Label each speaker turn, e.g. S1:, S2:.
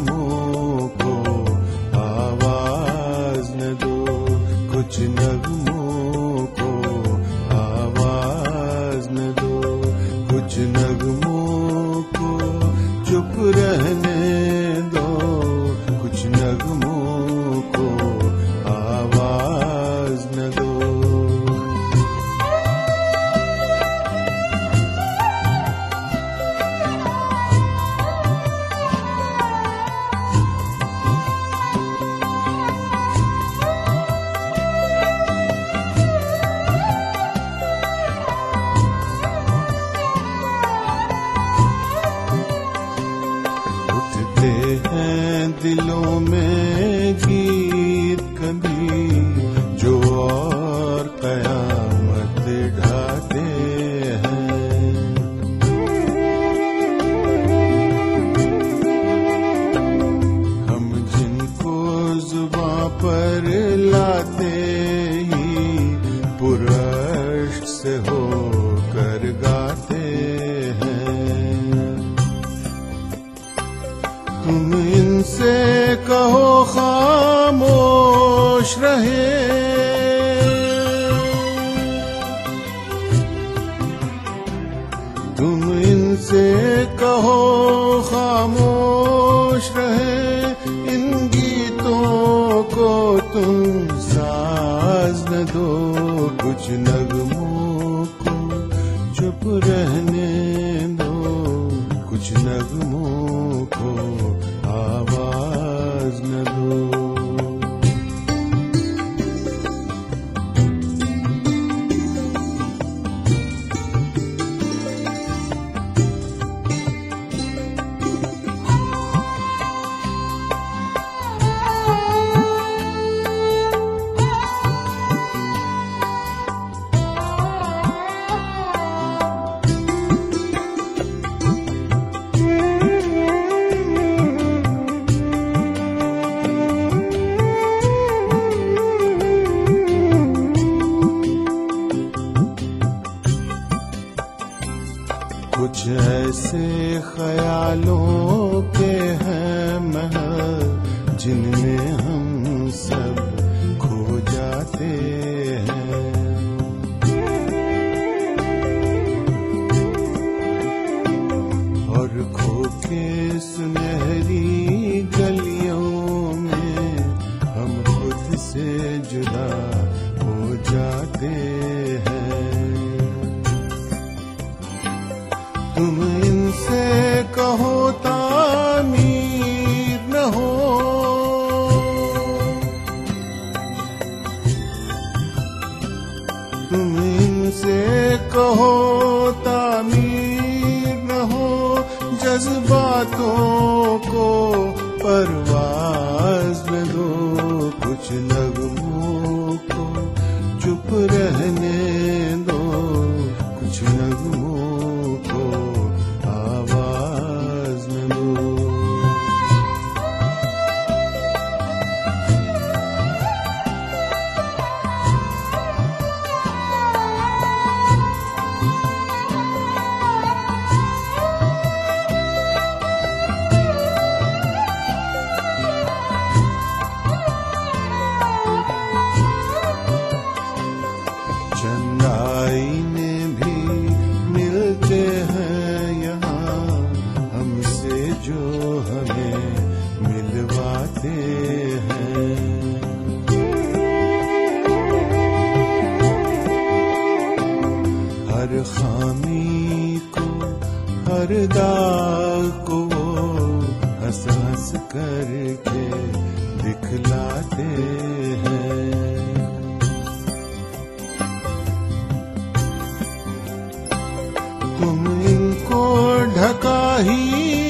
S1: नगमों को आवाज न दो, कुछ नगमों को आवाज न दो, कुछ नगमों को चुप रहने दो, कुछ नगमों को आवाज न दो। हैं दिलों में गीत कभी जो और कयामत ढाते हैं, हम जिनको जुबां पर लाते ही पुरश्क से होकर गाते हैं। तुम इनसे कहो खामोश रहे, तुम इनसे कहो खामोश रहे, इन गीतों को तुम साज न दो, कुछ नगमों को चुप रहने दो, कुछ नगमों को आवाज न दो। कुछ ऐसे ख्यालों के हैं महल जिनमें हम सब खो जाते हैं, और खो के सुनहरी गलियों में हम खुद से जुदा हो जाते हैं। तुम इनसे कहो तामीर न हो, तुम इनसे कहो तामीर न हो, जज्बातों को परवाज न दो, कुछ नगमों को चुप रहने दो, कुछ नगमों को आवाज न दो। चंदाई में भी मिलते हैं यहाँ हमसे जो हमें मिलवाते हैं, हर खामी को हर दाग को वो हंस हंस करके दिखलाते हैं। तुम इनको ढका ही